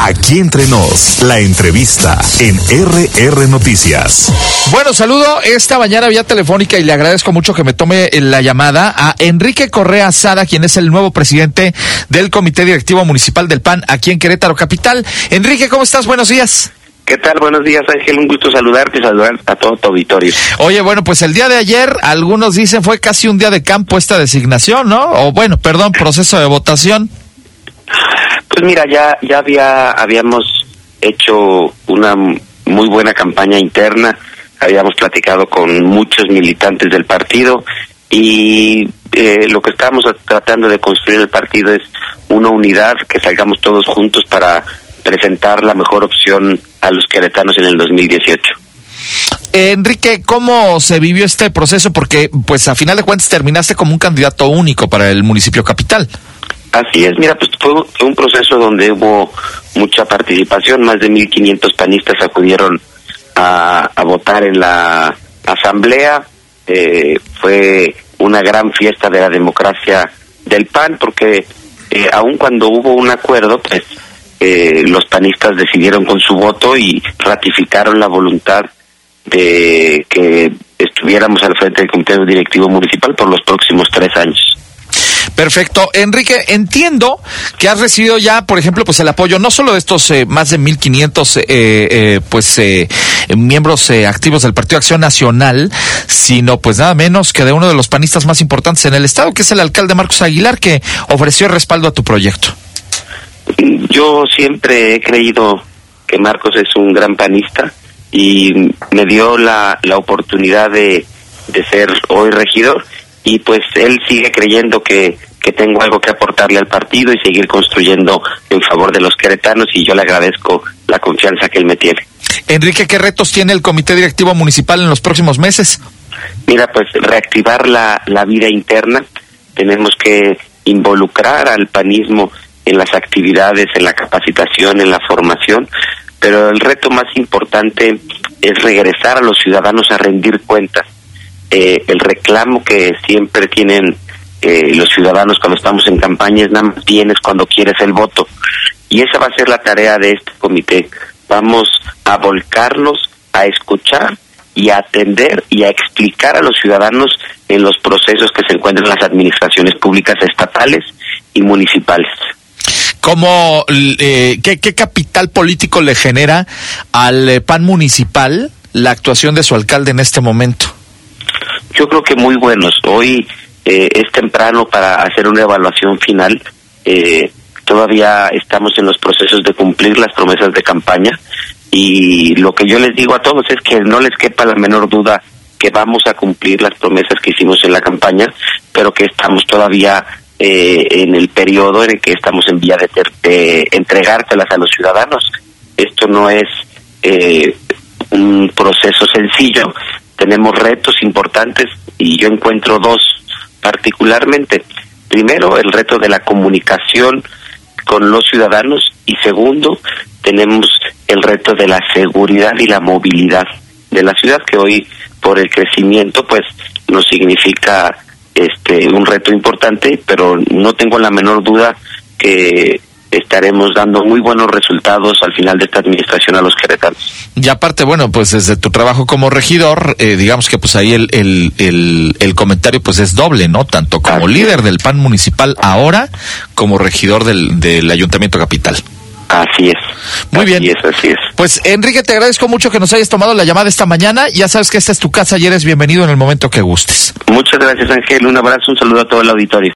Aquí entre nos, la entrevista en RR Noticias. Bueno, saludo esta mañana vía telefónica y le agradezco mucho que me tome la llamada a Enrique Correa Sada, quien es el nuevo presidente del Comité Directivo Municipal del PAN aquí en Querétaro Capital. Enrique, ¿cómo estás? Buenos días. ¿Qué tal? Buenos días, Ángel. Un gusto saludarte y saludar a todo tu auditorio. Oye, bueno, pues el día de ayer, algunos dicen fue casi un día de campo esta designación, ¿no? O bueno, perdón, proceso de votación. Pues mira, ya habíamos hecho una muy buena campaña interna, habíamos platicado con muchos militantes del partido y lo que estamos tratando de construir el partido es una unidad, que salgamos todos juntos para presentar la mejor opción a los queretanos en el 2018. Enrique, ¿cómo se vivió este proceso? Porque, pues, a final de cuentas terminaste como un candidato único para el municipio capital. Así es, mira, pues fue un proceso donde hubo mucha participación, más de 1,500 panistas acudieron a votar en la asamblea, fue una gran fiesta de la democracia del PAN, porque aun cuando hubo un acuerdo, pues los panistas decidieron con su voto y ratificaron la voluntad de que estuviéramos al frente del Comité Directivo Municipal por los próximos 3 años. Perfecto. Enrique, entiendo que has recibido ya, por ejemplo, pues el apoyo no solo de estos más de 1,500 miembros activos del Partido Acción Nacional, sino pues nada menos que de uno de los panistas más importantes en el estado, que es el alcalde Marcos Aguilar, que ofreció respaldo a tu proyecto. Yo siempre he creído que Marcos es un gran panista y me dio la oportunidad de ser hoy regidor, y pues él sigue creyendo que tengo algo que aportarle al partido y seguir construyendo en favor de los queretanos, y yo le agradezco la confianza que él me tiene. Enrique, ¿qué retos tiene el Comité Directivo Municipal en los próximos meses? Mira, pues reactivar la vida interna. Tenemos que involucrar al panismo en las actividades, en la capacitación, en la formación, pero el reto más importante es regresar a los ciudadanos a rendir cuentas. El reclamo que siempre tienen los ciudadanos cuando estamos en campaña es: nada más tienes cuando quieres el voto, y esa va a ser la tarea de este comité. Vamos a volcarnos a escuchar y a atender y a explicar a los ciudadanos en los procesos que se encuentran en las administraciones públicas estatales y municipales. ¿Qué capital político le genera al PAN municipal la actuación de su alcalde en este momento? Yo creo que muy buenos. Hoy es temprano para hacer una evaluación final. Todavía estamos en los procesos de cumplir las promesas de campaña, y lo que yo les digo a todos es que no les quepa la menor duda que vamos a cumplir las promesas que hicimos en la campaña, pero que estamos todavía en el periodo en el que estamos en vía de entregárselas a los ciudadanos. Esto no es un proceso sencillo. Tenemos retos importantes y yo encuentro 2 particularmente. Primero, el reto de la comunicación con los ciudadanos, y segundo, tenemos el reto de la seguridad y la movilidad de la ciudad, que hoy por el crecimiento pues nos significa un reto importante, pero no tengo la menor duda que estaremos dando muy buenos resultados al final de esta administración a los queretanos. Y aparte, bueno, pues desde tu trabajo como regidor, digamos que pues ahí el comentario pues es doble, ¿no? Tanto como líder del PAN municipal ahora, como regidor del Ayuntamiento Capital. Así es. Muy bien. Así es. Pues Enrique, te agradezco mucho que nos hayas tomado la llamada esta mañana. Ya sabes que esta es tu casa y eres bienvenido en el momento que gustes. Muchas gracias, Ángel. Un abrazo, un saludo a todo el auditorio.